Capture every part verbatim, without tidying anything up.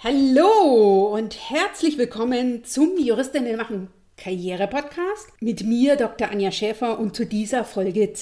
Hallo und herzlich willkommen zum Juristinnen machen Karriere Podcast mit mir, Doktor Anja Schäfer, und zu dieser Folge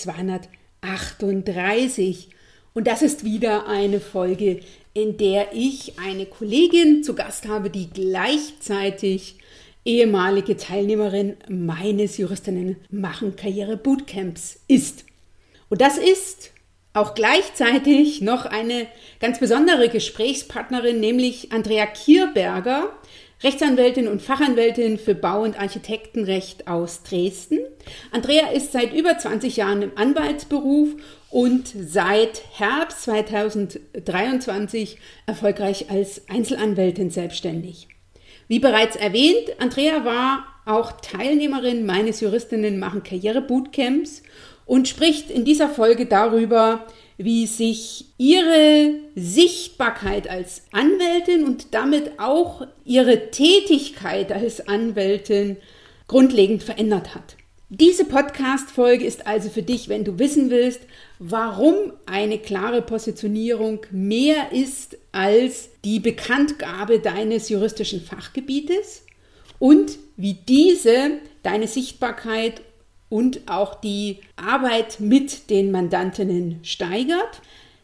zweihundertachtunddreißig. Und das ist wieder eine Folge, in der ich eine Kollegin zu Gast habe, die gleichzeitig ehemalige Teilnehmerin meines Juristinnen machen Karriere Bootcamps ist. Und das ist auch gleichzeitig noch eine ganz besondere Gesprächspartnerin, nämlich Andrea Kierberger, Rechtsanwältin und Fachanwältin für Bau- und Architektenrecht aus Dresden. Andrea ist seit über zwanzig Jahren im Anwaltsberuf und seit Herbst zweitausenddreiundzwanzig erfolgreich als Einzelanwältin selbstständig. Wie bereits erwähnt, Andrea war auch Teilnehmerin meines Juristinnen machen Karriere Bootcamps und spricht in dieser Folge darüber, wie sich ihre Sichtbarkeit als Anwältin und damit auch ihre Tätigkeit als Anwältin grundlegend verändert hat. Diese Podcast-Folge ist also für dich, wenn du wissen willst, warum eine klare Positionierung mehr ist als die Bekanntgabe deines juristischen Fachgebietes und wie diese deine Sichtbarkeit und auch die Arbeit mit den Mandantinnen steigert.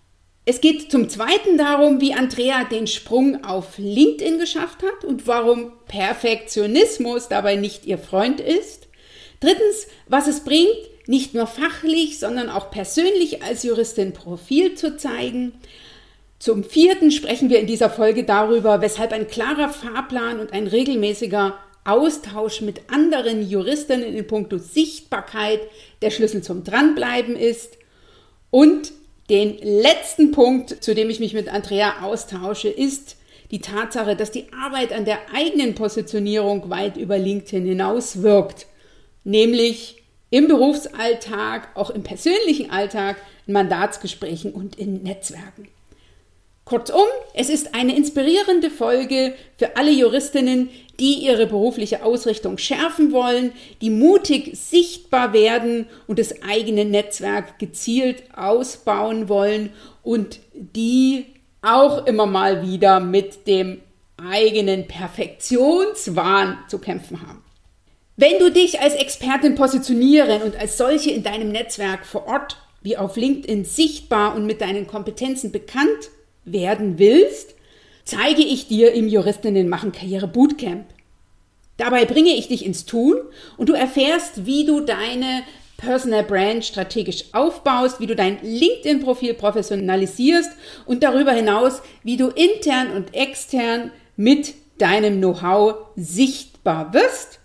Es geht zum Zweiten darum, wie Andrea den Sprung auf LinkedIn geschafft hat und warum Perfektionismus dabei nicht ihr Freund ist. Drittens, was es bringt, nicht nur fachlich, sondern auch persönlich als Juristin Profil zu zeigen. Zum Vierten sprechen wir in dieser Folge darüber, weshalb ein klarer Fahrplan und ein regelmäßiger Austausch mit anderen Juristinnen in puncto Sichtbarkeit der Schlüssel zum Dranbleiben ist. Und den letzten Punkt, zu dem ich mich mit Andrea austausche, ist die Tatsache, dass die Arbeit an der eigenen Positionierung weit über LinkedIn hinaus wirkt, nämlich im Berufsalltag, auch im persönlichen Alltag, in Mandatsgesprächen und in Netzwerken. Kurzum, es ist eine inspirierende Folge für alle Juristinnen, die ihre berufliche Ausrichtung schärfen wollen, die mutig sichtbar werden und das eigene Netzwerk gezielt ausbauen wollen und die auch immer mal wieder mit dem eigenen Perfektionswahn zu kämpfen haben. Wenn du dich als Expertin positionieren und als solche in deinem Netzwerk vor Ort wie auf LinkedIn sichtbar und mit deinen Kompetenzen bekannt werden willst, zeige ich dir im Juristinnen machen Karriere Bootcamp. Dabei bringe ich dich ins Tun und du erfährst, wie du deine Personal Brand strategisch aufbaust, wie du dein LinkedIn-Profil professionalisierst und darüber hinaus, wie du intern und extern mit deinem Know-how sichtbar wirst,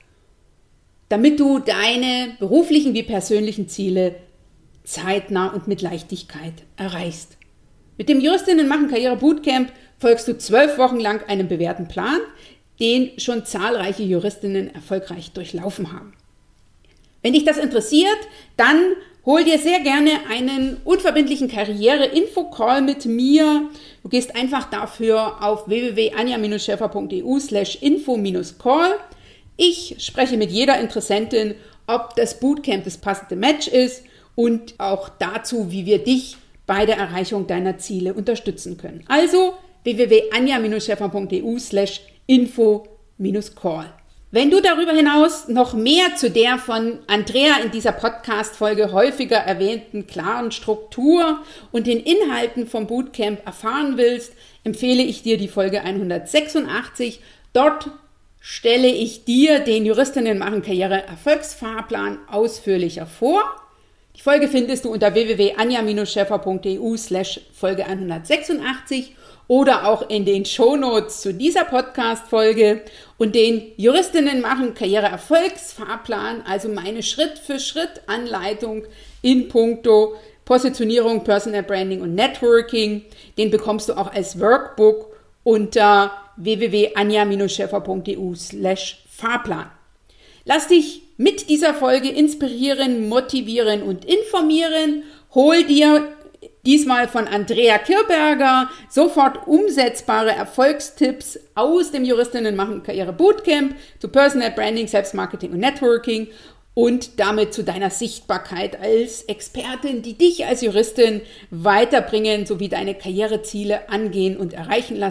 damit du deine beruflichen wie persönlichen Ziele zeitnah und mit Leichtigkeit erreichst. Mit dem Juristinnen machen Karriere Bootcamp folgst du zwölf Wochen lang einem bewährten Plan, den schon zahlreiche Juristinnen erfolgreich durchlaufen haben. Wenn dich das interessiert, dann hol dir sehr gerne einen unverbindlichen Karriere-Info-Call mit mir. Du gehst einfach dafür auf w w w punkt anja Bindestrich schäfer punkt e u slash info call. Ich spreche mit jeder Interessentin, ob das Bootcamp das passende Match ist und auch dazu, wie wir dich bei der Erreichung deiner Ziele unterstützen können. Also w w w punkt anja Bindestrich schäfer punkt e u slash info call. Wenn du darüber hinaus noch mehr zu der von Andrea in dieser Podcast-Folge häufiger erwähnten klaren Struktur und den Inhalten vom Bootcamp erfahren willst, empfehle ich dir die Folge hundertsechsundachtzig. Dort stelle ich dir den Juristinnen machen Karriere Erfolgsfahrplan ausführlicher vor. Die Folge findest du unter w w w punkt anja Bindestrich schäfer punkt e u slash Folge hundertsechsundachtzig oder auch in den Shownotes zu dieser Podcast-Folge und den Juristinnen machen Karriere Erfolgsfahrplan, also meine Schritt-für-Schritt-Anleitung in puncto Positionierung, Personal Branding und Networking. Den bekommst du auch als Workbook unter w w w punkt anja Bindestrich schäfer punkt e u slash Fahrplan. Lass dich mit dieser Folge inspirieren, motivieren und informieren. Hol dir diesmal von Andrea Kierberger sofort umsetzbare Erfolgstipps aus dem Juristinnen machen Karriere Bootcamp zu Personal Branding, Selbstmarketing und Networking und damit zu deiner Sichtbarkeit als Expertin, die dich als Juristin weiterbringen sowie deine Karriereziele angehen und erreichen lassen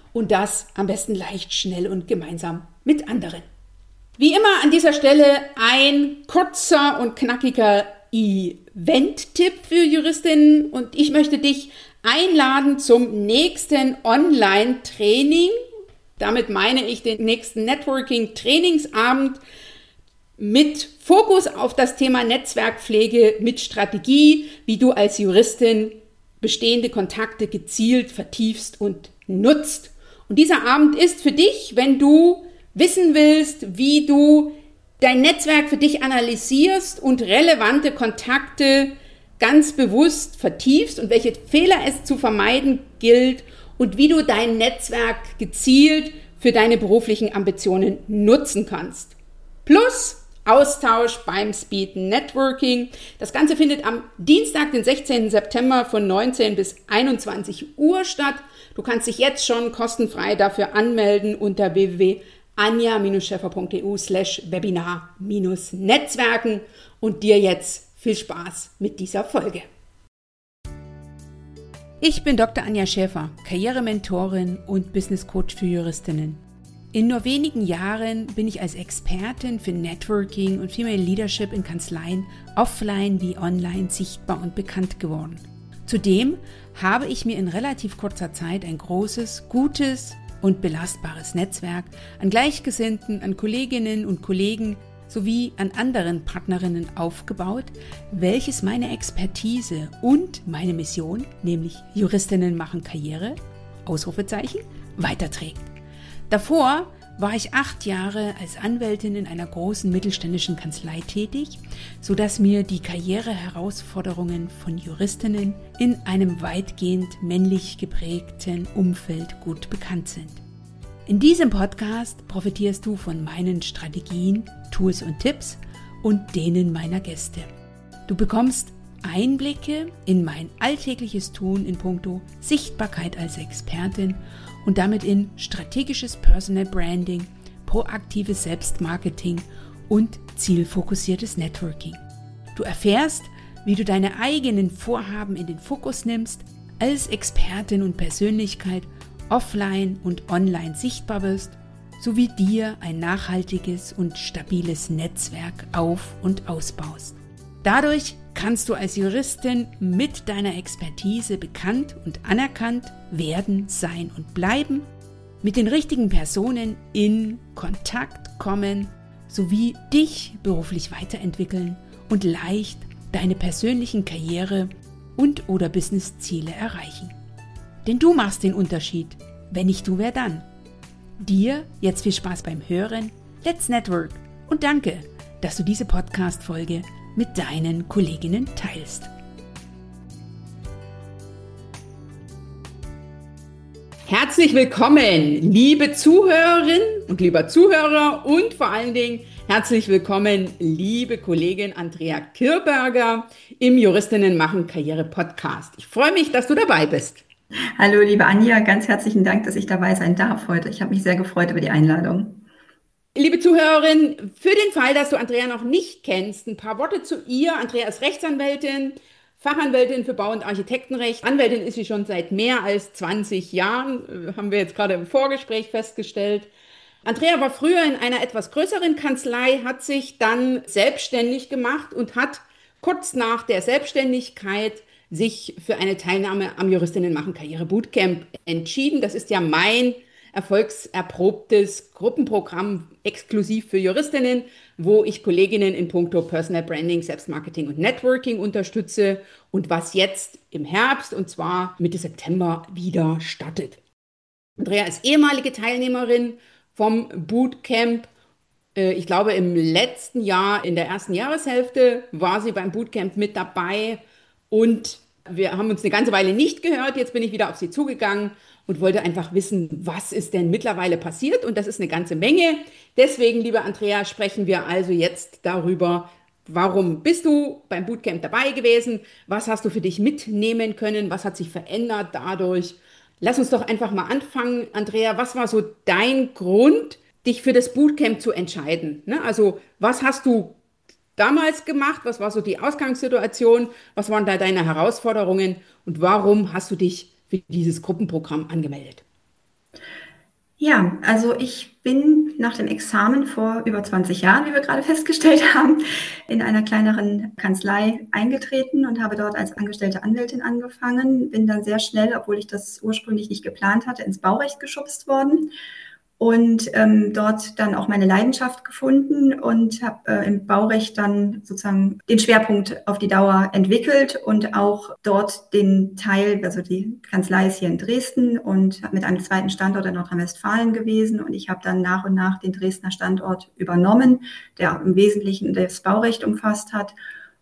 und das am besten leicht, schnell und gemeinsam mit anderen. Wie immer an dieser Stelle ein kurzer und knackiger Event-Tipp für Juristinnen und ich möchte dich einladen zum nächsten Online-Training. Damit meine ich den nächsten Networking-Trainingsabend mit Fokus auf das Thema Netzwerkpflege mit Strategie, wie du als Juristin bestehende Kontakte gezielt vertiefst und nutzt. Und dieser Abend ist für dich, wenn du wissen willst, wie du dein Netzwerk für dich analysierst und relevante Kontakte ganz bewusst vertiefst und welche Fehler es zu vermeiden gilt und wie du dein Netzwerk gezielt für deine beruflichen Ambitionen nutzen kannst. Plus Austausch beim Speed Networking. Das Ganze findet am Dienstag, den sechzehnten September von neunzehn bis einundzwanzig Uhr statt. Du kannst dich jetzt schon kostenfrei dafür anmelden unter w w w punkt anja scheffer punkt e u slash webinar netzwerken und dir jetzt viel Spaß mit dieser Folge. Ich bin Doktor Anja Schäfer, Karrierementorin und Business Coach für Juristinnen. In nur wenigen Jahren bin ich als Expertin für Networking und Female Leadership in Kanzleien offline wie online sichtbar und bekannt geworden. Zudem habe ich mir in relativ kurzer Zeit ein großes, gutes und belastbares Netzwerk an Gleichgesinnten, an Kolleginnen und Kollegen sowie an anderen Partnerinnen aufgebaut, welches meine Expertise und meine Mission, nämlich Juristinnen machen Karriere, Ausrufezeichen, weiterträgt. Davor war ich acht Jahre als Anwältin in einer großen mittelständischen Kanzlei tätig, sodass mir die Karriereherausforderungen von Juristinnen in einem weitgehend männlich geprägten Umfeld gut bekannt sind. In diesem Podcast profitierst du von meinen Strategien, Tools und Tipps und denen meiner Gäste. Du bekommst Einblicke in mein alltägliches Tun in puncto Sichtbarkeit als Expertin und damit in strategisches Personal Branding, proaktives Selbstmarketing und zielfokussiertes Networking. Du erfährst, wie du deine eigenen Vorhaben in den Fokus nimmst, als Expertin und Persönlichkeit offline und online sichtbar wirst, sowie dir ein nachhaltiges und stabiles Netzwerk auf- und ausbaust. Dadurch kannst du als Juristin mit deiner Expertise bekannt und anerkannt werden, sein und bleiben, mit den richtigen Personen in Kontakt kommen, sowie dich beruflich weiterentwickeln und leicht deine persönlichen Karriere- und oder Businessziele erreichen. Denn du machst den Unterschied. Wenn nicht du, wer dann? Dir jetzt viel Spaß beim Hören, let's network und danke, dass du diese Podcast-Folge mit deinen Kolleginnen teilst. Herzlich willkommen, liebe Zuhörerin und lieber Zuhörer und vor allen Dingen herzlich willkommen, liebe Kollegin Andrea Kirberger im Juristinnen machen Karriere Podcast. Ich freue mich, dass du dabei bist. Hallo, liebe Anja, ganz herzlichen Dank, dass ich dabei sein darf heute. Ich habe mich sehr gefreut über die Einladung. Liebe Zuhörerin, für den Fall, dass du Andrea noch nicht kennst, ein paar Worte zu ihr. Andrea ist Rechtsanwältin, Fachanwältin für Bau- und Architektenrecht. Anwältin ist sie schon seit mehr als zwanzig Jahren, haben wir jetzt gerade im Vorgespräch festgestellt. Andrea war früher in einer etwas größeren Kanzlei, hat sich dann selbstständig gemacht und hat kurz nach der Selbstständigkeit sich für eine Teilnahme am Juristinnen machen Karriere Bootcamp entschieden. Das ist ja mein erfolgserprobtes Gruppenprogramm exklusiv für Juristinnen, wo ich Kolleginnen in puncto Personal Branding, Selbstmarketing und Networking unterstütze und was jetzt im Herbst und zwar Mitte September wieder startet. Andrea ist ehemalige Teilnehmerin vom Bootcamp. Ich glaube, im letzten Jahr, in der ersten Jahreshälfte, war sie beim Bootcamp mit dabei und wir haben uns eine ganze Weile nicht gehört. Jetzt bin ich wieder auf sie zugegangen und wollte einfach wissen, was ist denn mittlerweile passiert? Und das ist eine ganze Menge. Deswegen, liebe Andrea, sprechen wir also jetzt darüber, warum bist du beim Bootcamp dabei gewesen? Was hast du für dich mitnehmen können? Was hat sich verändert dadurch? Lass uns doch einfach mal anfangen, Andrea. Was war so dein Grund, dich für das Bootcamp zu entscheiden? Ne? Also, was hast du damals gemacht? Was war so die Ausgangssituation? Was waren da deine Herausforderungen? Und warum hast du dich für dieses Gruppenprogramm angemeldet? Ja, also ich bin nach dem Examen vor über zwanzig Jahren, wie wir gerade festgestellt haben, in einer kleineren Kanzlei eingetreten und habe dort als angestellte Anwältin angefangen. Bin dann sehr schnell, obwohl ich das ursprünglich nicht geplant hatte, ins Baurecht geschubst worden und ähm, dort dann auch meine Leidenschaft gefunden und habe äh, im Baurecht dann sozusagen den Schwerpunkt auf die Dauer entwickelt und auch dort den Teil, also die Kanzlei ist hier in Dresden und mit einem zweiten Standort in Nordrhein-Westfalen gewesen und ich habe dann nach und nach den Dresdner Standort übernommen, der im Wesentlichen das Baurecht umfasst hat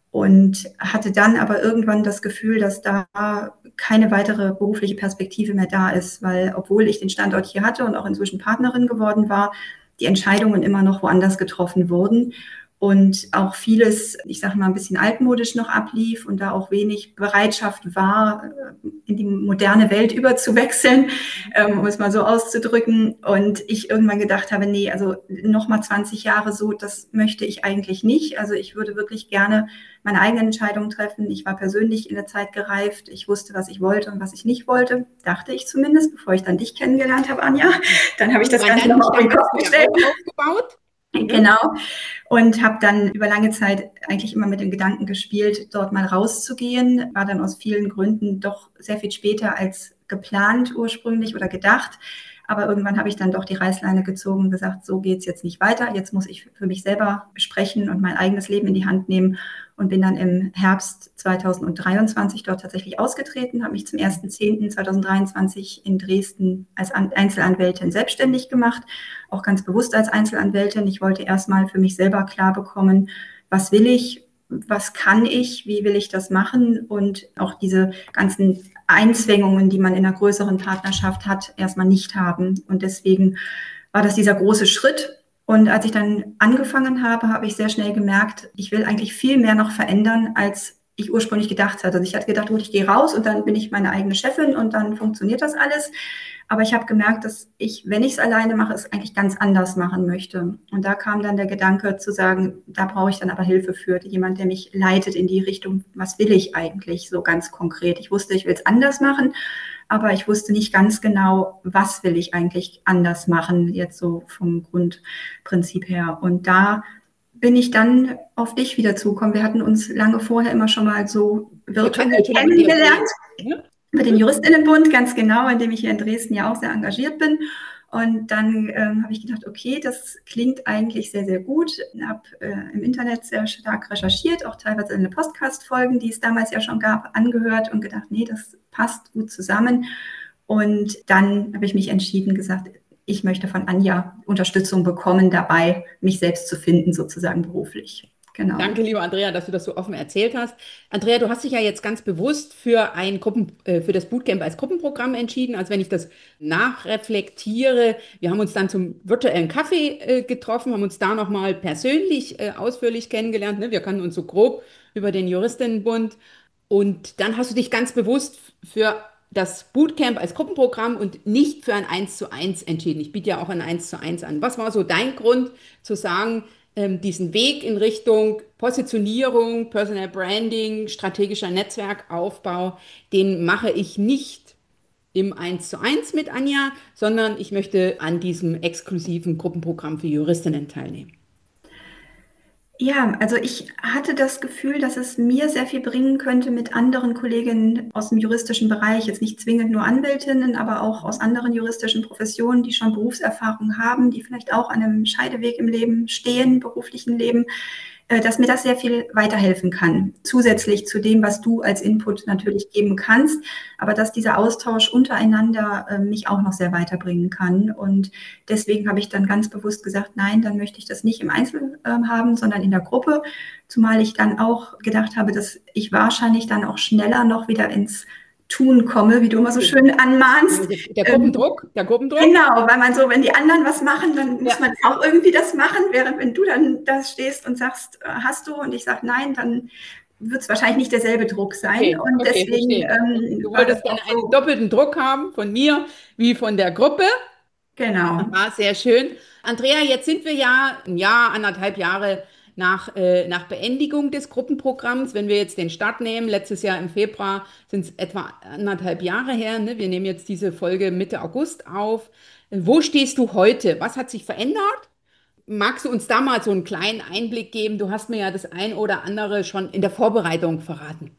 und hatte dann aber irgendwann das Gefühl, dass da keine weitere berufliche Perspektive mehr da ist, weil obwohl ich den Standort hier hatte und auch inzwischen Partnerin geworden war, die Entscheidungen immer noch woanders getroffen wurden und auch vieles, ich sage mal, ein bisschen altmodisch noch ablief und da auch wenig Bereitschaft war, in die moderne Welt überzuwechseln, ähm, um es mal so auszudrücken. Und ich irgendwann gedacht habe, nee, also nochmal zwanzig Jahre so, das möchte ich eigentlich nicht. Also ich würde wirklich gerne meine eigenen Entscheidungen treffen. Ich war persönlich in der Zeit gereift. Ich wusste, was ich wollte und was ich nicht wollte, dachte ich zumindest, bevor ich dann dich kennengelernt habe, Anja. Dann habe ich das Ganze nochmal auf den Kopf gestellt. Aufgebaut. Genau. Und habe dann über lange Zeit eigentlich immer mit dem Gedanken gespielt, dort mal rauszugehen. War dann aus vielen Gründen doch sehr viel später als geplant ursprünglich oder gedacht. Aber irgendwann habe ich dann doch die Reißleine gezogen und gesagt, so geht's jetzt nicht weiter. Jetzt muss ich für mich selber sprechen und mein eigenes Leben in die Hand nehmen und bin dann im Herbst zweitausenddreiundzwanzig dort tatsächlich ausgetreten, habe mich zum ersten zehnten zweitausenddreiundzwanzig in Dresden als Einzelanwältin selbstständig gemacht, auch ganz bewusst als Einzelanwältin. Ich wollte erstmal für mich selber klar bekommen, was will ich, was kann ich, wie will ich das machen und auch diese ganzen Einzwängungen, die man in einer größeren Partnerschaft hat, erstmal nicht haben. Und deswegen war das dieser große Schritt. Und als ich dann angefangen habe, habe ich sehr schnell gemerkt, ich will eigentlich viel mehr noch verändern, als ich ursprünglich gedacht hatte. Also ich hatte gedacht, gut, ich gehe raus und dann bin ich meine eigene Chefin und dann funktioniert das alles. Aber ich habe gemerkt, dass ich, wenn ich es alleine mache, es eigentlich ganz anders machen möchte. Und da kam dann der Gedanke zu sagen, da brauche ich dann aber Hilfe für, jemand, der mich leitet in die Richtung, was will ich eigentlich so ganz konkret. Ich wusste, ich will es anders machen, aber ich wusste nicht ganz genau, was will ich eigentlich anders machen, jetzt so vom Grundprinzip her. Und da bin ich dann auf dich wieder zugekommen. Wir hatten uns lange vorher immer schon mal so virtuell kennengelernt. Ja. Mit dem Juristinnenbund, ganz genau, in dem ich hier in Dresden ja auch sehr engagiert bin. Und dann ähm, habe ich gedacht, okay, das klingt eigentlich sehr, sehr gut. Ich habe äh, im Internet sehr stark recherchiert, auch teilweise in den Podcast-Folgen, die es damals ja schon gab, angehört und gedacht, nee, das passt gut zusammen. Und dann habe ich mich entschieden, gesagt, ich möchte von Anja Unterstützung bekommen, dabei mich selbst zu finden, sozusagen beruflich. Genau. Danke, liebe Andrea, dass du das so offen erzählt hast. Andrea, du hast dich ja jetzt ganz bewusst für ein Gruppen, äh, für das Bootcamp als Gruppenprogramm entschieden. Also wenn ich das nachreflektiere, wir haben uns dann zum virtuellen Kaffee äh, getroffen, haben uns da nochmal persönlich äh, ausführlich kennengelernt. Ne? Wir kannten uns so grob über den Juristinnenbund. Und dann hast du dich ganz bewusst für das Bootcamp als Gruppenprogramm und nicht für ein Eins zu eins entschieden. Ich biete ja auch ein Eins zu eins an. Was war so dein Grund zu sagen, diesen Weg in Richtung Positionierung, Personal Branding, strategischer Netzwerkaufbau, den mache ich nicht im Eins zu eins mit Anja, sondern ich möchte an diesem exklusiven Gruppenprogramm für Juristinnen teilnehmen? Ja, also ich hatte das Gefühl, dass es mir sehr viel bringen könnte, mit anderen Kolleginnen aus dem juristischen Bereich, jetzt nicht zwingend nur Anwältinnen, aber auch aus anderen juristischen Professionen, die schon Berufserfahrung haben, die vielleicht auch an einem Scheideweg im Leben stehen, beruflichen Leben, dass mir das sehr viel weiterhelfen kann, zusätzlich zu dem, was du als Input natürlich geben kannst, aber dass dieser Austausch untereinander äh, mich auch noch sehr weiterbringen kann. Und deswegen habe ich dann ganz bewusst gesagt, nein, dann möchte ich das nicht im Einzel äh, haben, sondern in der Gruppe, zumal ich dann auch gedacht habe, dass ich wahrscheinlich dann auch schneller noch wieder ins Tun komme, wie du immer so schön anmahnst. Der Gruppendruck, der Gruppendruck. Genau, weil man so, wenn die anderen was machen, dann muss ja. man auch irgendwie das machen, während wenn du dann da stehst und sagst, hast du, und ich sage nein, dann wird es wahrscheinlich nicht derselbe Druck sein. Okay, und okay, deswegen ähm, du wolltest gerne so einen doppelten Druck haben von mir wie von der Gruppe. Genau. Aha, sehr schön. Andrea, jetzt sind wir ja ein Jahr, anderthalb Jahre nach, äh, nach Beendigung des Gruppenprogramms, wenn wir jetzt den Start nehmen, letztes Jahr im Februar sind es etwa anderthalb Jahre her, ne? Wir nehmen jetzt diese Folge Mitte August auf. Wo stehst du heute? Was hat sich verändert? Magst du uns da mal so einen kleinen Einblick geben? Du hast mir ja das ein oder andere schon in der Vorbereitung verraten.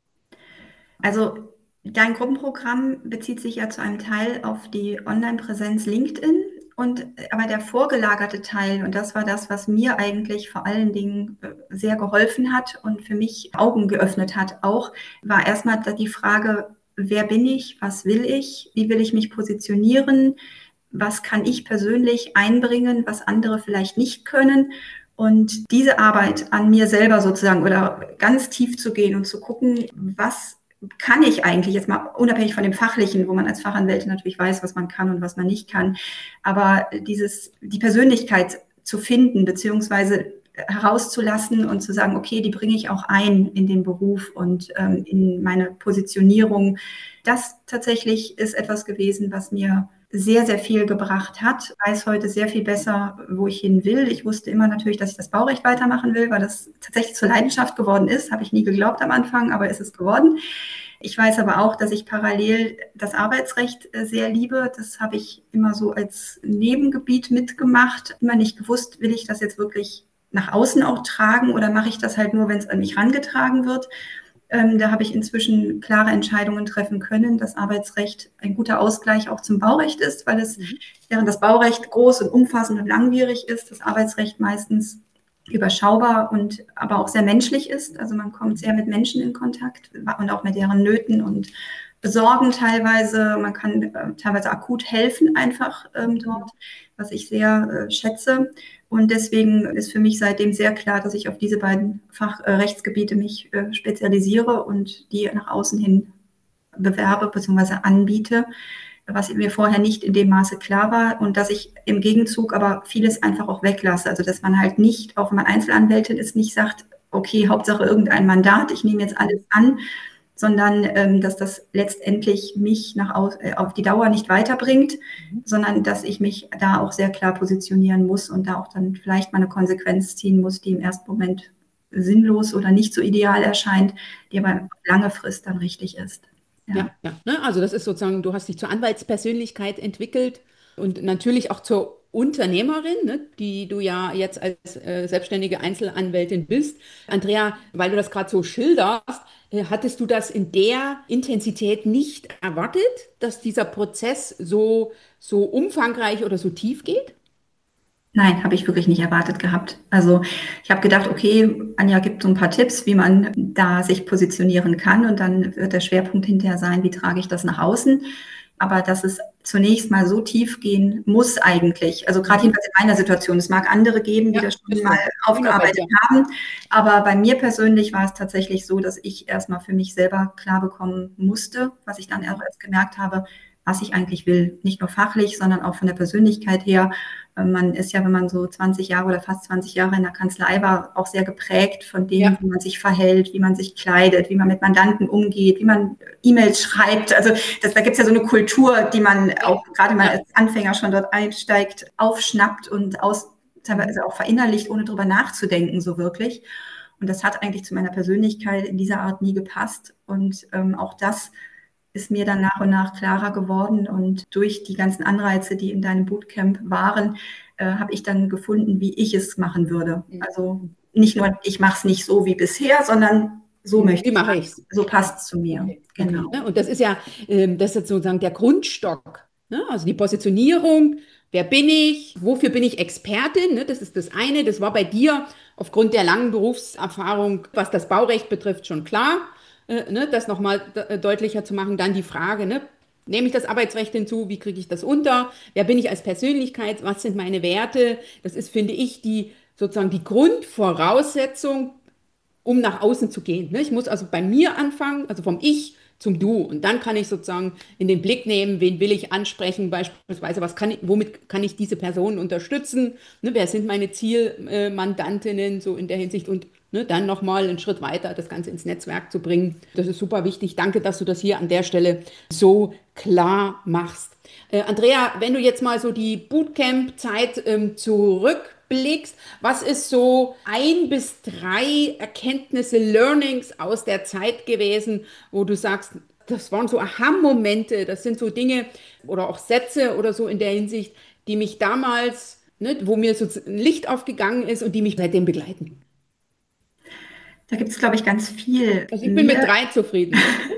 Also dein Gruppenprogramm bezieht sich ja zu einem Teil auf die Online-Präsenz LinkedIn und aber der vorgelagerte Teil, und das war das, was mir eigentlich vor allen Dingen äh, sehr geholfen hat und für mich Augen geöffnet hat auch, war erstmal die Frage, wer bin ich, was will ich, wie will ich mich positionieren, was kann ich persönlich einbringen, was andere vielleicht nicht können. Und diese Arbeit an mir selber sozusagen oder ganz tief zu gehen und zu gucken, was kann ich eigentlich, jetzt mal unabhängig von dem Fachlichen, wo man als Fachanwälte natürlich weiß, was man kann und was man nicht kann, aber dieses, die Persönlichkeit zu finden, beziehungsweise herauszulassen und zu sagen, okay, die bringe ich auch ein in den Beruf und ähm, in meine Positionierung. Das tatsächlich ist etwas gewesen, was mir sehr, sehr viel gebracht hat. Ich weiß heute sehr viel besser, wo ich hin will. Ich wusste immer natürlich, dass ich das Baurecht weitermachen will, weil das tatsächlich zur Leidenschaft geworden ist. Habe ich nie geglaubt am Anfang, aber ist es geworden. Ich weiß aber auch, dass ich parallel das Arbeitsrecht sehr liebe. Das habe ich immer so als Nebengebiet mitgemacht. Immer nicht gewusst, will ich das jetzt wirklich nach außen auch tragen oder mache ich das halt nur, wenn es an mich rangetragen wird. Ähm, da habe ich inzwischen klare Entscheidungen treffen können, dass Arbeitsrecht ein guter Ausgleich auch zum Baurecht ist, weil es, mhm. während das Baurecht groß und umfassend und langwierig ist, das Arbeitsrecht meistens überschaubar und aber auch sehr menschlich ist. Also man kommt sehr mit Menschen in Kontakt und auch mit deren Nöten und Besorgen teilweise. Man kann äh, teilweise akut helfen einfach ähm, dort, was ich sehr äh, schätze. Und deswegen ist für mich seitdem sehr klar, dass ich auf diese beiden Fachrechtsgebiete äh, mich äh, spezialisiere und die nach außen hin bewerbe bzw. anbiete, was mir vorher nicht in dem Maße klar war und dass ich im Gegenzug aber vieles einfach auch weglasse. Also dass man halt nicht, auch wenn man Einzelanwältin ist, nicht sagt, okay, Hauptsache irgendein Mandat, ich nehme jetzt alles an, sondern ähm, dass das letztendlich mich nach aus, äh, auf die Dauer nicht weiterbringt, mhm. sondern dass ich mich da auch sehr klar positionieren muss und da auch dann vielleicht mal eine Konsequenz ziehen muss, die im ersten Moment sinnlos oder nicht so ideal erscheint, die aber auf lange Frist dann richtig ist. Ja, ja, ja, ne? Also das ist sozusagen, du hast dich zur Anwaltspersönlichkeit entwickelt und natürlich auch zur Unternehmerin, ne, die du ja jetzt als äh, selbstständige Einzelanwältin bist. Andrea, weil du das gerade so schilderst, äh, hattest du das in der Intensität nicht erwartet, dass dieser Prozess so, so umfangreich oder so tief geht? Nein, habe ich wirklich nicht erwartet gehabt. Also ich habe gedacht, okay, Anja gibt so ein paar Tipps, wie man da sich positionieren kann und dann wird der Schwerpunkt hinterher sein, wie trage ich das nach außen. Aber dass es zunächst mal so tief gehen muss eigentlich, also gerade jedenfalls in meiner Situation, es mag andere geben, die ja, das schon mal aufgearbeitet haben, aber bei mir persönlich war es tatsächlich so, dass ich erstmal für mich selber klar bekommen musste, was ich dann auch erst gemerkt habe, was ich eigentlich will. Nicht nur fachlich, sondern auch von der Persönlichkeit her. Man ist ja, wenn man so zwanzig Jahre oder fast zwanzig Jahre in der Kanzlei war, auch sehr geprägt von dem, ja. wie man sich verhält, wie man sich kleidet, wie man mit Mandanten umgeht, wie man E-Mails schreibt. Also das, da gibt es ja so eine Kultur, die man auch, gerade wenn man als Anfänger schon dort einsteigt, aufschnappt und aus, teilweise auch verinnerlicht, ohne drüber nachzudenken, so wirklich. Und das hat eigentlich zu meiner Persönlichkeit in dieser Art nie gepasst. Und ähm, auch das ist mir dann nach und nach klarer geworden und durch die ganzen Anreize, die in deinem Bootcamp waren, äh, habe ich dann gefunden, wie ich es machen würde. Also nicht nur, ich mache es nicht so wie bisher, sondern so möchte ich es. So passt es zu mir. Okay. Genau. Okay. Und das ist ja, ähm, das ist sozusagen der Grundstock, ne? Also die Positionierung. Wer bin ich? Wofür bin ich Expertin? Ne? Das ist das eine. Das war bei dir aufgrund der langen Berufserfahrung, was das Baurecht betrifft, schon klar. Äh, ne, das nochmal de deutlicher zu machen. Dann die Frage, ne, nehme ich das Arbeitsrecht hinzu? Wie kriege ich das unter? Wer bin ich als Persönlichkeit? Was sind meine Werte? Das ist, finde ich, die sozusagen die Grundvoraussetzung, um nach außen zu gehen. Ne? Ich muss also bei mir anfangen, also vom Ich zum Du. Und dann kann ich sozusagen in den Blick nehmen, wen will ich ansprechen, beispielsweise, was kann ich, womit kann ich diese Person unterstützen? Ne? Wer sind meine Zielmandantinnen, so in der Hinsicht? Und ne, dann nochmal einen Schritt weiter, das Ganze ins Netzwerk zu bringen. Das ist super wichtig. Danke, dass du das hier an der Stelle so klar machst. Äh, Andrea, wenn du jetzt mal so die Bootcamp-Zeit ähm, zurück zurückblickst, was ist so ein bis drei Erkenntnisse, Learnings aus der Zeit gewesen, wo du sagst, das waren so Aha-Momente, das sind so Dinge oder auch Sätze oder so in der Hinsicht, die mich damals, ne, wo mir so ein Licht aufgegangen ist und die mich seitdem begleiten. Da gibt es, glaube ich, ganz viel. Also ich bin mit Mir, drei zufrieden.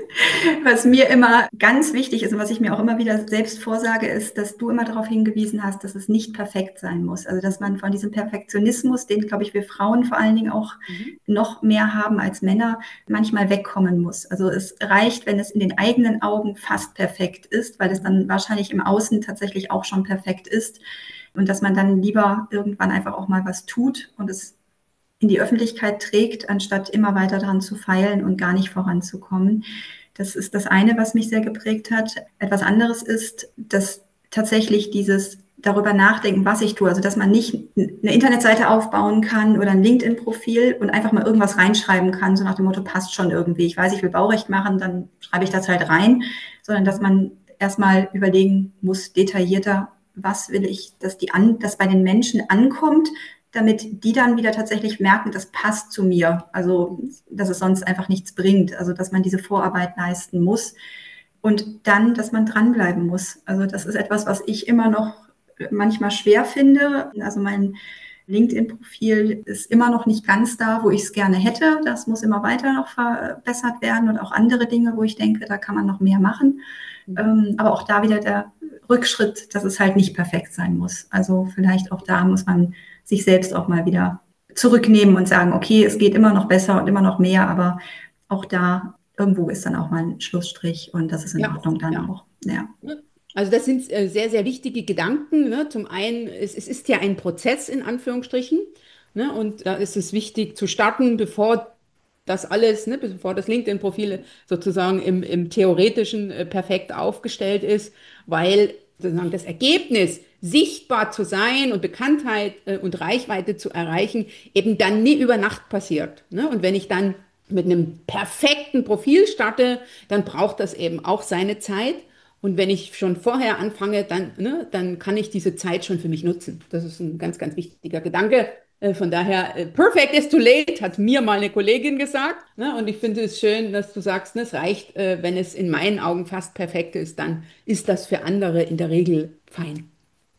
was mir immer ganz wichtig ist und was ich mir auch immer wieder selbst vorsage, ist, dass du immer darauf hingewiesen hast, dass es nicht perfekt sein muss. Also dass man von diesem Perfektionismus, den, glaube ich, wir Frauen vor allen Dingen auch Mhm. noch mehr haben als Männer, manchmal wegkommen muss. Also es reicht, wenn es in den eigenen Augen fast perfekt ist, weil es dann wahrscheinlich im Außen tatsächlich auch schon perfekt ist. Und dass man dann lieber irgendwann einfach auch mal was tut und es in die Öffentlichkeit trägt, anstatt immer weiter daran zu feilen und gar nicht voranzukommen. Das ist das eine, was mich sehr geprägt hat. Etwas anderes ist, dass tatsächlich dieses darüber nachdenken, was ich tue, also dass man nicht eine Internetseite aufbauen kann oder ein LinkedIn-Profil und einfach mal irgendwas reinschreiben kann, so nach dem Motto, passt schon irgendwie. Ich weiß, ich will Baurecht machen, dann schreibe ich das halt rein, sondern dass man erstmal überlegen muss, detaillierter, was will ich, dass die an, dass bei den Menschen ankommt, damit die dann wieder tatsächlich merken, das passt zu mir. Also, dass es sonst einfach nichts bringt. Also, dass man diese Vorarbeit leisten muss und dann, dass man dranbleiben muss. Also, das ist etwas, was ich immer noch manchmal schwer finde. Also, mein LinkedIn-Profil ist immer noch nicht ganz da, wo ich es gerne hätte. Das muss immer weiter noch verbessert werden und auch andere Dinge, wo ich denke, da kann man noch mehr machen. Ähm, aber auch da wieder der Rückschritt, dass es halt nicht perfekt sein muss. Also vielleicht auch da muss man sich selbst auch mal wieder zurücknehmen und sagen, okay, es geht immer noch besser und immer noch mehr, aber auch da irgendwo ist dann auch mal ein Schlussstrich und das ist in Ja, Ordnung dann ja. auch. Ja. Also das sind äh, sehr, sehr wichtige Gedanken. Ne? Zum einen, es, es ist ja ein Prozess in Anführungsstrichen. Ne? Und da ist es wichtig zu starten, bevor das alles, ne, bevor das LinkedIn-Profil sozusagen im, im Theoretischen äh, perfekt aufgestellt ist, weil sozusagen das Ergebnis, sichtbar zu sein und Bekanntheit äh, und Reichweite zu erreichen, eben dann nie über Nacht passiert. Ne? Und wenn ich dann mit einem perfekten Profil starte, dann braucht das eben auch seine Zeit. Und wenn ich schon vorher anfange, dann, ne, dann kann ich diese Zeit schon für mich nutzen. Das ist ein ganz, ganz wichtiger Gedanke. Äh, Von daher, äh, perfect is too late, hat mir mal eine Kollegin gesagt. Ne? Und ich finde es schön, dass du sagst, ne, es reicht, äh, wenn es in meinen Augen fast perfekt ist, dann ist das für andere in der Regel fein.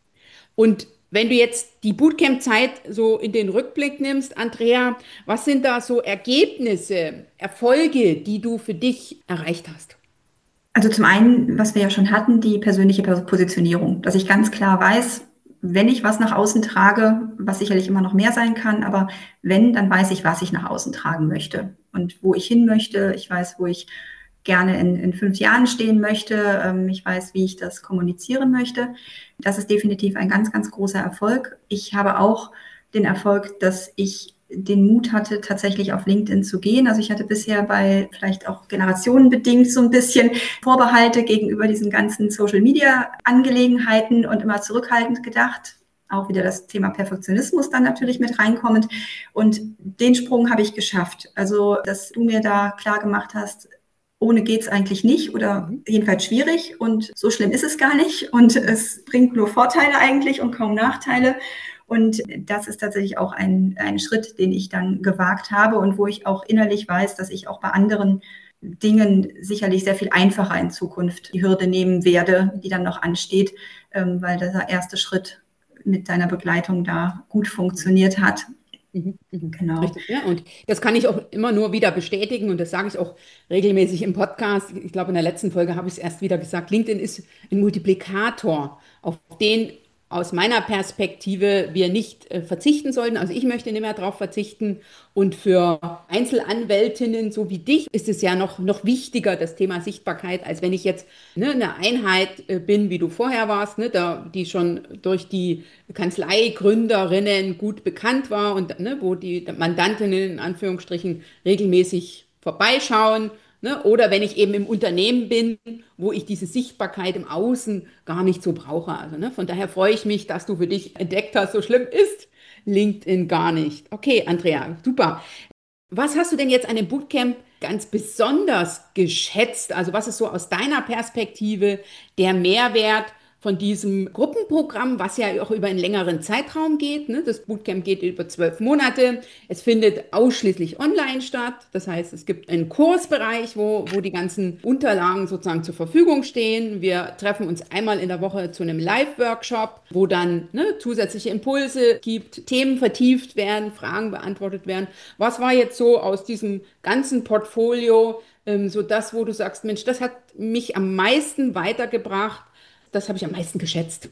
Und wenn du jetzt die Bootcamp-Zeit so in den Rückblick nimmst, Andrea, was sind da so Ergebnisse, Erfolge, die du für dich erreicht hast? Also zum einen, was wir ja schon hatten, die persönliche Positionierung, dass ich ganz klar weiß, wenn ich was nach außen trage, was sicherlich immer noch mehr sein kann, aber wenn, dann weiß ich, was ich nach außen tragen möchte und wo ich hin möchte. Ich weiß, wo ich gerne in, in fünf Jahren stehen möchte. Ähm, ich weiß, wie ich das kommunizieren möchte. Das ist definitiv ein ganz, ganz großer Erfolg. Ich habe auch den Erfolg, dass ich den Mut hatte, tatsächlich auf LinkedIn zu gehen. Also ich hatte bisher bei vielleicht auch generationenbedingt so ein bisschen Vorbehalte gegenüber diesen ganzen Social-Media-Angelegenheiten und immer zurückhaltend gedacht. Auch wieder das Thema Perfektionismus dann natürlich mit reinkommend. Und den Sprung habe ich geschafft. Also, dass du mir da klar gemacht hast, ohne geht's eigentlich nicht oder Mhm. jedenfalls schwierig und so schlimm ist es gar nicht und es bringt nur Vorteile eigentlich und kaum Nachteile. Und das ist tatsächlich auch ein, ein Schritt, den ich dann gewagt habe und wo ich auch innerlich weiß, dass ich auch bei anderen Dingen sicherlich sehr viel einfacher in Zukunft die Hürde nehmen werde, die dann noch ansteht, ähm, weil dieser erste Schritt mit deiner Begleitung da gut funktioniert hat. Mhm, mhm. Genau. Richtig, ja. Und das kann ich auch immer nur wieder bestätigen und das sage ich auch regelmäßig im Podcast. Ich glaube, in der letzten Folge habe ich es erst wieder gesagt. LinkedIn ist ein Multiplikator, auf den aus meiner Perspektive wir nicht äh, verzichten sollten. Also ich möchte nicht mehr darauf verzichten. Und für Einzelanwältinnen so wie dich ist es ja noch, noch wichtiger, das Thema Sichtbarkeit, als wenn ich jetzt ne, eine Einheit äh, bin, wie du vorher warst, ne, da, die schon durch die Kanzleigründerinnen gut bekannt war und ne, wo die Mandantinnen in Anführungsstrichen regelmäßig vorbeischauen. Ne? Oder wenn ich eben im Unternehmen bin, wo ich diese Sichtbarkeit im Außen gar nicht so brauche. Also, ne? Von daher freue ich mich, dass du für dich entdeckt hast, so schlimm ist LinkedIn gar nicht. Okay, Andrea, super. Was hast du denn jetzt an dem Bootcamp ganz besonders geschätzt? Also was ist so aus deiner Perspektive der Mehrwert, von diesem Gruppenprogramm, was ja auch über einen längeren Zeitraum geht. Ne? Das Bootcamp geht über zwölf Monate. Es findet ausschließlich online statt. Das heißt, es gibt einen Kursbereich, wo, wo die ganzen Unterlagen sozusagen zur Verfügung stehen. Wir treffen uns einmal in der Woche zu einem Live-Workshop, wo dann ne, zusätzliche Impulse gibt, Themen vertieft werden, Fragen beantwortet werden. Was war jetzt so aus diesem ganzen Portfolio ähm, so das, wo du sagst, Mensch, das hat mich am meisten weitergebracht, das habe ich am meisten geschätzt?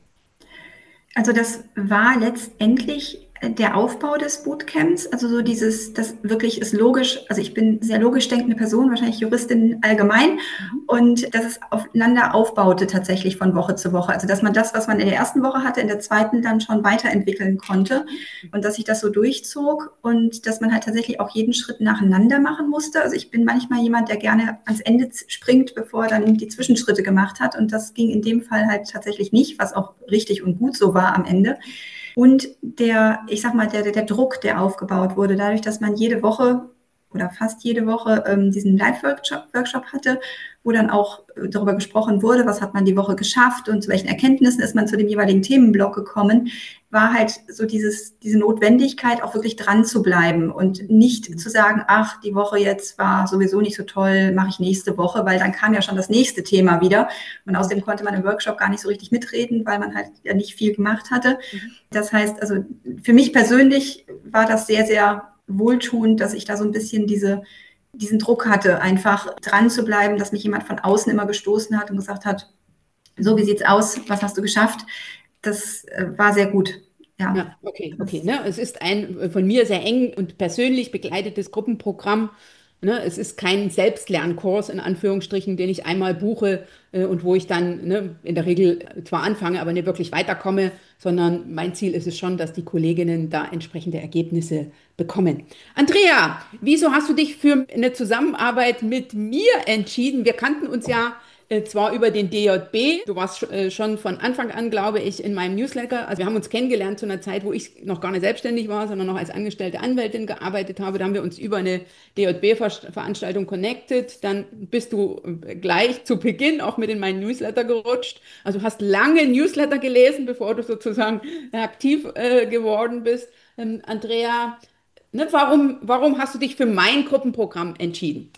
Also das war letztendlich der Aufbau des Bootcamps, also so dieses, das wirklich ist logisch, also ich bin sehr logisch denkende Person, wahrscheinlich Juristin allgemein, und dass es aufeinander aufbaute tatsächlich von Woche zu Woche. Also dass man das, was man in der ersten Woche hatte, in der zweiten dann schon weiterentwickeln konnte und dass sich das so durchzog und dass man halt tatsächlich auch jeden Schritt nacheinander machen musste. Also ich bin manchmal jemand, der gerne ans Ende springt, bevor er dann die Zwischenschritte gemacht hat, und das ging in dem Fall halt tatsächlich nicht, was auch richtig und gut so war am Ende. Und der, ich sag mal, der, der Druck, der aufgebaut wurde, dadurch, dass man jede Woche oder fast jede Woche ähm, diesen Live-Workshop Workshop hatte, wo dann auch darüber gesprochen wurde, was hat man die Woche geschafft und zu welchen Erkenntnissen ist man zu dem jeweiligen Themenblock gekommen, war halt so dieses, diese Notwendigkeit, auch wirklich dran zu bleiben und nicht zu sagen, ach, die Woche jetzt war sowieso nicht so toll, mache ich nächste Woche, weil dann kam ja schon das nächste Thema wieder. Und außerdem konnte man im Workshop gar nicht so richtig mitreden, weil man halt ja nicht viel gemacht hatte. Das heißt, also für mich persönlich war das sehr, sehr wohltuend, dass ich da so ein bisschen diese, diesen Druck hatte, einfach dran zu bleiben, dass mich jemand von außen immer gestoßen hat und gesagt hat, so, wie sieht's aus, was hast du geschafft? Das äh, war sehr gut. Ja, Ja, okay, okay. Ne? Es ist ein äh, von mir sehr eng und persönlich begleitetes Gruppenprogramm. Ne? Es ist kein Selbstlernkurs in Anführungsstrichen, den ich einmal buche äh, und wo ich dann ne, in der Regel zwar anfange, aber nicht wirklich weiterkomme, sondern mein Ziel ist es schon, dass die Kolleginnen da entsprechende Ergebnisse bekommen. Andrea, wieso hast du dich für eine Zusammenarbeit mit mir entschieden? Wir kannten uns ja äh, zwar über den D J B, du warst sch- äh, schon von Anfang an, glaube ich, in meinem Newsletter. Also wir haben uns kennengelernt zu einer Zeit, wo ich noch gar nicht selbstständig war, sondern noch als angestellte Anwältin gearbeitet habe. Da haben wir uns über eine D J B-Veranstaltung connected. Dann bist du äh, gleich zu Beginn auch mit in meinen Newsletter gerutscht. Also du hast lange Newsletter gelesen, bevor du sozusagen aktiv äh, geworden bist. Ähm, Andrea, ne, warum, warum hast du dich für mein Gruppenprogramm entschieden?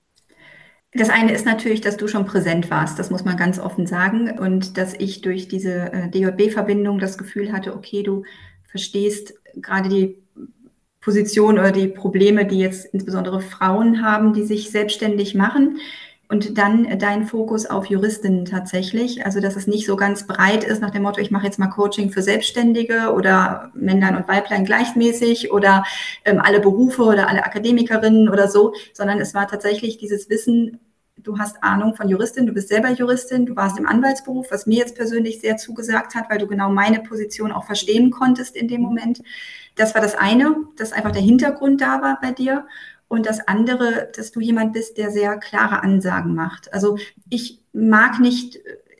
das eine ist natürlich, dass du schon präsent warst, das muss man ganz offen sagen. Und dass ich durch diese äh, D J B-Verbindung das Gefühl hatte, okay, du verstehst gerade die Position oder die Probleme, die jetzt insbesondere Frauen haben, die sich selbstständig machen. Und dann äh, dein Fokus auf Juristinnen tatsächlich. Also, dass es nicht so ganz breit ist nach dem Motto, ich mache jetzt mal Coaching für Selbstständige oder Männlein und Weiblein gleichmäßig oder ähm, alle Berufe oder alle Akademikerinnen oder so, sondern es war tatsächlich dieses Wissen, du hast Ahnung von Juristin, du bist selber Juristin, du warst im Anwaltsberuf, was mir jetzt persönlich sehr zugesagt hat, weil du genau meine Position auch verstehen konntest in dem Moment. Das war das eine, dass einfach der Hintergrund da war bei dir. Und das andere, dass du jemand bist, der sehr klare Ansagen macht. Also ich mag nicht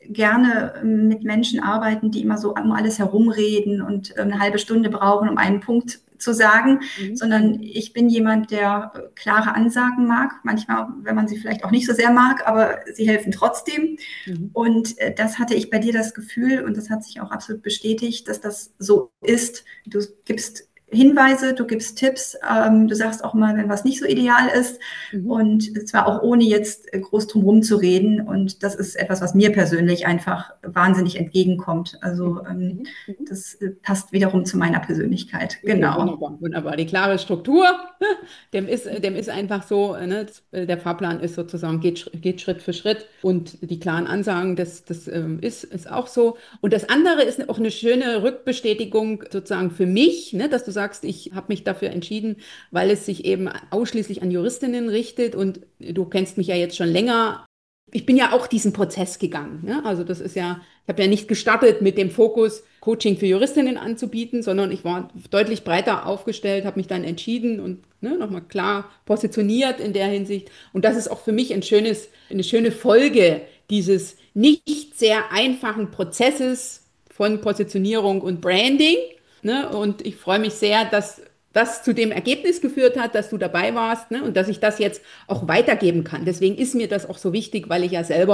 gerne mit Menschen arbeiten, die immer so um alles herumreden und eine halbe Stunde brauchen, um einen Punkt zu sagen, Mhm. sondern ich bin jemand, der klare Ansagen mag. Manchmal, wenn man sie vielleicht auch nicht so sehr mag, aber sie helfen trotzdem. Mhm. Und das hatte ich bei dir das Gefühl, und das hat sich auch absolut bestätigt, dass das so ist. Du gibst Hinweise, du gibst Tipps, ähm, du sagst auch mal, wenn was nicht so ideal ist, Mhm. und zwar auch ohne jetzt groß drum herum zu reden, und das ist etwas, was mir persönlich einfach wahnsinnig entgegenkommt. Also ähm, Mhm. Mhm. das passt wiederum zu meiner Persönlichkeit. Okay, Genau. wunderbar, wunderbar. Die klare Struktur, dem ist, dem ist einfach so, äh, ne, das, äh, der Fahrplan ist sozusagen, geht, Sch- geht Schritt für Schritt und die klaren Ansagen, das, das ähm, ist, ist auch so. Und das andere ist auch eine schöne Rückbestätigung sozusagen für mich, ne, dass du sagst, ich habe mich dafür entschieden, weil es sich eben ausschließlich an Juristinnen richtet und du kennst mich ja jetzt schon länger. Ich bin ja auch diesen Prozess gegangen. Ne? Also das ist ja, ich habe ja nicht gestartet mit dem Fokus, Coaching für Juristinnen anzubieten, sondern ich war deutlich breiter aufgestellt, habe mich dann entschieden und ne, nochmal klar positioniert in der Hinsicht. Und das ist auch für mich ein schönes, eine schöne Folge dieses nicht sehr einfachen Prozesses von Positionierung und Branding. Ne? Und ich freue mich sehr, dass das zu dem Ergebnis geführt hat, dass du dabei warst, ne? Und dass ich das jetzt auch weitergeben kann. Deswegen ist mir das auch so wichtig, weil ich ja selber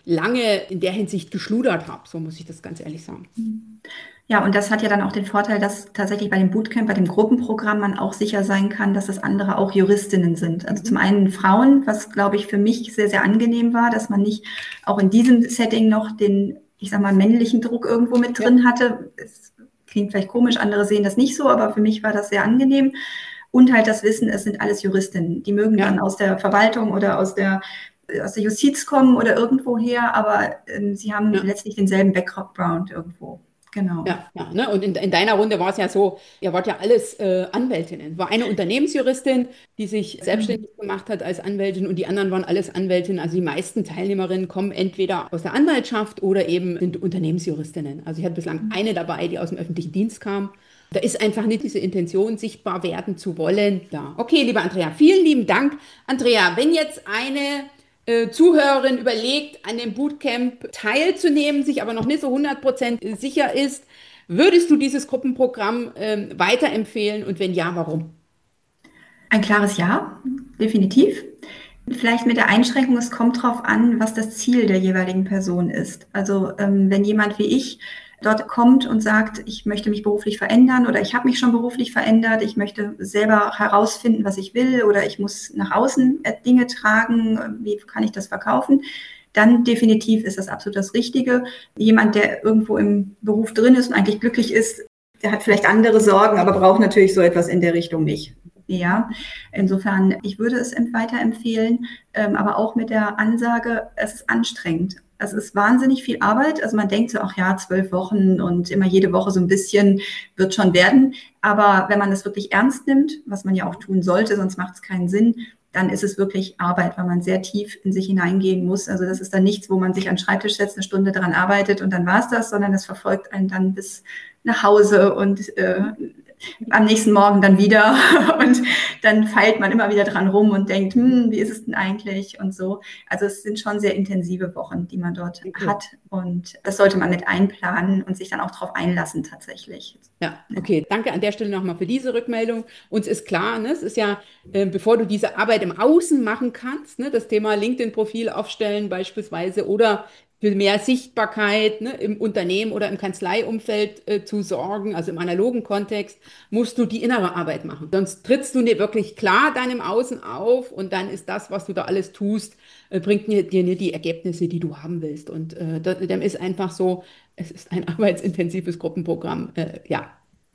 lange in der Hinsicht geschludert habe, so muss ich das ganz ehrlich sagen. Ja, und das hat ja dann auch den Vorteil, dass tatsächlich bei dem Bootcamp, bei dem Gruppenprogramm man auch sicher sein kann, dass das andere auch Juristinnen sind. Also zum einen Frauen, was, glaube ich, für mich sehr, sehr angenehm war, dass man nicht auch in diesem Setting noch den, ich sag mal, männlichen Druck irgendwo mit drin hatte. Es klingt vielleicht komisch, andere sehen das nicht so, aber für mich war das sehr angenehm. Und halt das Wissen, es sind alles Juristinnen. Die mögen Ja. dann aus der Verwaltung oder aus der aus der Justiz kommen oder irgendwoher, aber ähm, sie haben Ja. letztlich denselben Background irgendwo. Genau. Ja, ja, ne? Und in, in deiner Runde war es ja so, ihr wart ja alles äh, Anwältinnen. War eine Unternehmensjuristin, die sich selbstständig gemacht hat als Anwältin und die anderen waren alles Anwältinnen. Also die meisten Teilnehmerinnen kommen entweder aus der Anwaltschaft oder eben sind Unternehmensjuristinnen. Also ich hatte bislang eine dabei, die aus dem öffentlichen Dienst kam. Da ist einfach nicht diese Intention, sichtbar werden zu wollen, da. Okay, liebe Andrea, vielen lieben Dank. Andrea, wenn jetzt eine äh, Zuhörerin überlegt, an dem Bootcamp teilzunehmen, sich aber noch nicht so hundert Prozent sicher ist, würdest du dieses Gruppenprogramm ähm, weiterempfehlen und wenn ja, warum? Ein klares Ja, definitiv. Vielleicht mit der Einschränkung, es kommt darauf an, was das Ziel der jeweiligen Person ist. Also ähm, wenn jemand wie ich dort kommt und sagt, ich möchte mich beruflich verändern oder ich habe mich schon beruflich verändert, ich möchte selber herausfinden, was ich will oder ich muss nach außen Dinge tragen, wie kann ich das verkaufen, dann definitiv ist das absolut das Richtige. Jemand, der irgendwo im Beruf drin ist und eigentlich glücklich ist, der hat vielleicht andere Sorgen, aber braucht natürlich so etwas in der Richtung nicht. Ja, insofern, ich würde es weiterempfehlen, ähm, aber auch mit der Ansage, es ist anstrengend. Es ist wahnsinnig viel Arbeit. Also man denkt so, ach ja, zwölf Wochen und immer jede Woche so ein bisschen wird schon werden. Aber wenn man das wirklich ernst nimmt, was man ja auch tun sollte, sonst macht es keinen Sinn, dann ist es wirklich Arbeit, weil man sehr tief in sich hineingehen muss. Also das ist dann nichts, wo man sich an den Schreibtisch setzt, eine Stunde dran arbeitet und dann war es das, sondern es verfolgt einen dann bis nach Hause und äh, am nächsten Morgen dann wieder und dann feilt man immer wieder dran rum und denkt, hm, wie ist es denn eigentlich und so. Also es sind schon sehr intensive Wochen, die man dort Okay. hat und das sollte man mit einplanen und sich dann auch darauf einlassen tatsächlich. Ja, okay. Danke an der Stelle nochmal für diese Rückmeldung. Uns ist klar, ne, es ist ja, äh, bevor du diese Arbeit im Außen machen kannst, ne, das Thema LinkedIn-Profil aufstellen beispielsweise oder für mehr Sichtbarkeit, ne, im Unternehmen oder im Kanzleiumfeld äh, zu sorgen, also im analogen Kontext, musst du die innere Arbeit machen. Sonst trittst du nicht wirklich klar deinem Außen auf und dann ist das, was du da alles tust, äh, bringt dir, dir nicht die Ergebnisse, die du haben willst. Und äh, das, dem ist einfach so, es ist ein arbeitsintensives Gruppenprogramm, äh, ja.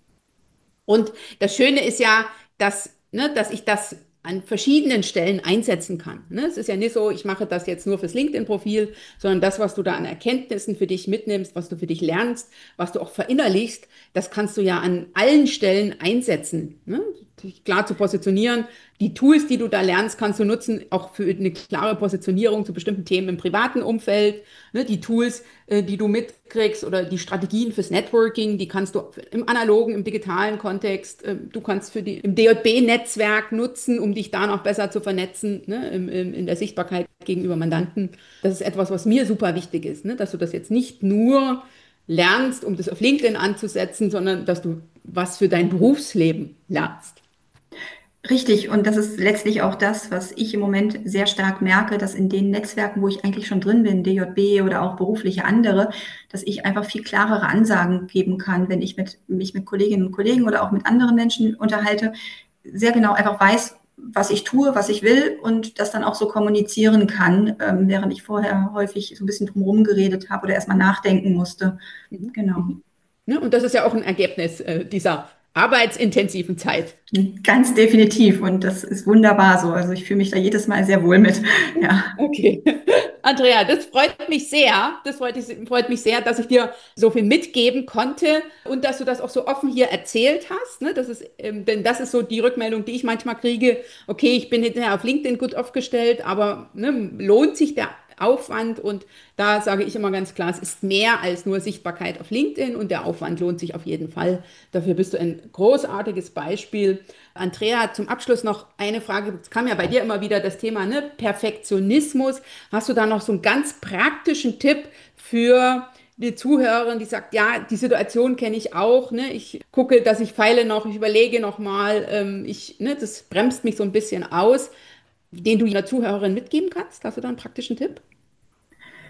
Und das Schöne ist ja, dass, ne, dass ich das an verschiedenen Stellen einsetzen kann. Ne? Es ist ja nicht so, ich mache das jetzt nur fürs LinkedIn-Profil, sondern das, was du da an Erkenntnissen für dich mitnimmst, was du für dich lernst, was du auch verinnerlichst, das kannst du ja an allen Stellen einsetzen. Ne? Dich klar zu positionieren. Die Tools, die du da lernst, kannst du nutzen, auch für eine klare Positionierung zu bestimmten Themen im privaten Umfeld. Ne? Die Tools, äh, die du mitkriegst oder die Strategien fürs Networking, die kannst du im analogen, im digitalen Kontext, äh, du kannst für die im D J B-Netzwerk nutzen, um dich da noch besser zu vernetzen, ne? Im, im, in der Sichtbarkeit gegenüber Mandanten. Das ist etwas, was mir super wichtig ist, ne? Dass du das jetzt nicht nur lernst, um das auf LinkedIn anzusetzen, sondern dass du was für dein Berufsleben lernst. Richtig, und das ist letztlich auch das, was ich im Moment sehr stark merke, dass in den Netzwerken, wo ich eigentlich schon drin bin, D J B oder auch berufliche andere, dass ich einfach viel klarere Ansagen geben kann, wenn ich mit, mich mit Kolleginnen und Kollegen oder auch mit anderen Menschen unterhalte, sehr genau einfach weiß, was ich tue, was ich will und das dann auch so kommunizieren kann, ähm, während ich vorher häufig so ein bisschen drumherum geredet habe oder erstmal nachdenken musste. Mhm. Genau. Mhm. Ne? Und das ist ja auch ein Ergebnis äh, dieser arbeitsintensiven Zeit. Ganz definitiv und das ist wunderbar so. Also ich fühle mich da jedes Mal sehr wohl mit. Ja. Okay. Andrea, das freut mich sehr. Das freut, freut mich sehr, dass ich dir so viel mitgeben konnte und dass du das auch so offen hier erzählt hast. Ne? Das ist, ähm, denn das ist so die Rückmeldung, die ich manchmal kriege. Okay, ich bin hinterher auf LinkedIn gut aufgestellt, aber ne, lohnt sich der Aufwand? Und da sage ich immer ganz klar, es ist mehr als nur Sichtbarkeit auf LinkedIn und der Aufwand lohnt sich auf jeden Fall. Dafür bist du ein großartiges Beispiel. Andrea, zum Abschluss noch eine Frage. Es kam ja bei dir immer wieder das Thema, ne? Perfektionismus. Hast du da noch so einen ganz praktischen Tipp für die Zuhörerin, die sagt, ja, die Situation kenne ich auch, ne? Ich gucke, dass ich feile noch, ich überlege noch mal, ähm, ich, ne, das bremst mich so ein bisschen aus, den du der Zuhörerin mitgeben kannst? Hast du da einen praktischen Tipp?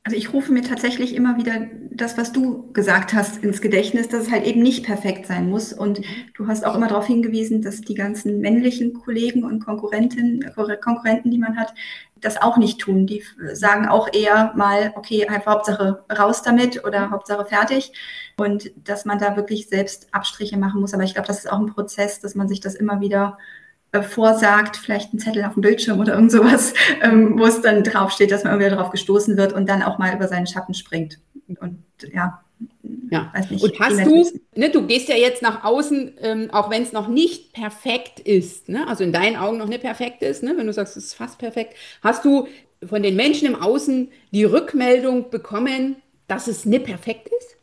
Also ich rufe mir tatsächlich immer wieder das, was du gesagt hast, ins Gedächtnis, dass es halt eben nicht perfekt sein muss. Und du hast auch immer darauf hingewiesen, dass die ganzen männlichen Kollegen und Konkurrentinnen, Konkurrenten, die man hat, das auch nicht tun. Die sagen auch eher mal, okay, einfach Hauptsache raus damit oder Hauptsache fertig. Und dass man da wirklich selbst Abstriche machen muss. Aber ich glaube, das ist auch ein Prozess, dass man sich das immer wieder vorsagt, vielleicht ein Zettel auf dem Bildschirm oder irgend sowas, ähm, wo es dann draufsteht, dass man immer wieder darauf gestoßen wird und dann auch mal über seinen Schatten springt. Und ja, Ja. weiß nicht. Und hast du, ne, du gehst ja jetzt nach außen, ähm, auch wenn es noch nicht perfekt ist, ne, also in deinen Augen noch nicht perfekt ist, ne, wenn du sagst, es ist fast perfekt, hast du von den Menschen im Außen die Rückmeldung bekommen, dass es nicht perfekt ist?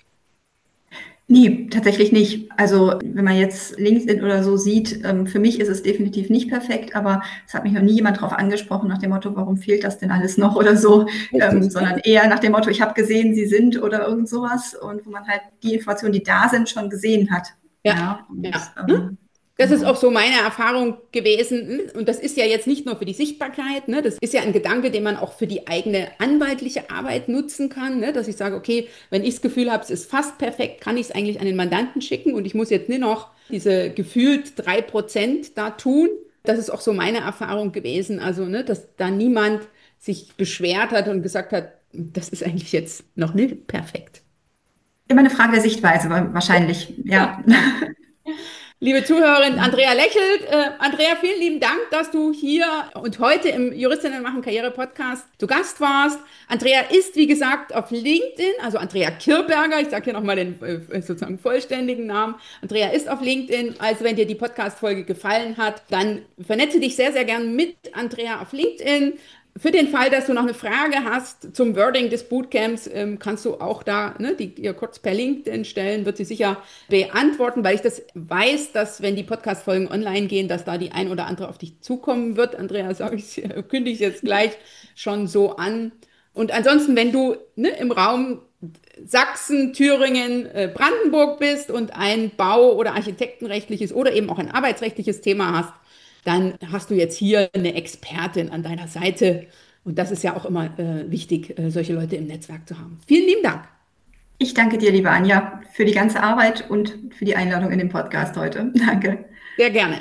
Nee, tatsächlich nicht. Also wenn man jetzt LinkedIn oder so sieht, ähm, für mich ist es definitiv nicht perfekt, aber es hat mich noch nie jemand darauf angesprochen nach dem Motto, warum fehlt das denn alles noch oder so, ähm, sondern eher nach dem Motto, ich habe gesehen, Sie sind oder irgend sowas und wo man halt die Informationen, die da sind, schon gesehen hat. Ja, ja, und, ja. ähm, Das ist auch so meine Erfahrung gewesen. Und das ist ja jetzt nicht nur für die Sichtbarkeit, ne? Das ist ja ein Gedanke, den man auch für die eigene anwaltliche Arbeit nutzen kann, ne? Dass ich sage, okay, wenn ich das Gefühl habe, es ist fast perfekt, kann ich es eigentlich an den Mandanten schicken und ich muss jetzt nicht noch diese gefühlt drei Prozent da tun. Das ist auch so meine Erfahrung gewesen. Also, ne, dass da niemand sich beschwert hat und gesagt hat, das ist eigentlich jetzt noch nicht perfekt. immer eine Frage der Sichtweise, wahrscheinlich, ja. Ja. Liebe Zuhörerin, Andrea lächelt. Äh, Andrea, vielen lieben Dank, dass du hier und heute im Juristinnen machen Karriere Podcast zu Gast warst. Andrea ist, wie gesagt, auf LinkedIn, also Andrea Kirberger. Ich sage hier nochmal den äh, sozusagen vollständigen Namen. Andrea ist auf LinkedIn. Also wenn dir die Podcast-Folge gefallen hat, dann vernetze dich sehr, sehr gern mit Andrea auf LinkedIn. Für den Fall, dass du noch eine Frage hast zum Wording des Bootcamps, ähm, kannst du auch da ne, die ihr kurz per LinkedIn stellen, wird sie sicher beantworten, weil ich das weiß, dass wenn die Podcast-Folgen online gehen, dass da die ein oder andere auf dich zukommen wird. Andrea, sage ich, kündige ich jetzt gleich schon so an. Und ansonsten, wenn du ne, im Raum Sachsen, Thüringen, äh, Brandenburg bist und ein bau- oder architektenrechtliches oder eben auch ein arbeitsrechtliches Thema hast, dann hast du jetzt hier eine Expertin an deiner Seite. Und das ist ja auch immer äh, wichtig, äh, solche Leute im Netzwerk zu haben. Vielen lieben Dank. Ich danke dir, liebe Anja, für die ganze Arbeit und für die Einladung in den Podcast heute. Danke. Sehr gerne.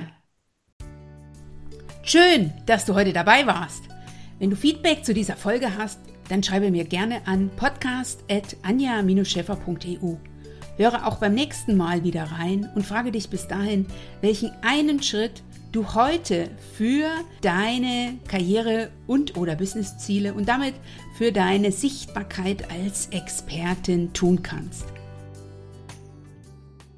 Schön, dass du heute dabei warst. Wenn du Feedback zu dieser Folge hast, dann schreibe mir gerne an podcast at anja dash scheffer punkt e u. Höre auch beim nächsten Mal wieder rein und frage dich bis dahin, welchen einen Schritt du heute für deine Karriere- und oder Businessziele und damit für deine Sichtbarkeit als Expertin tun kannst.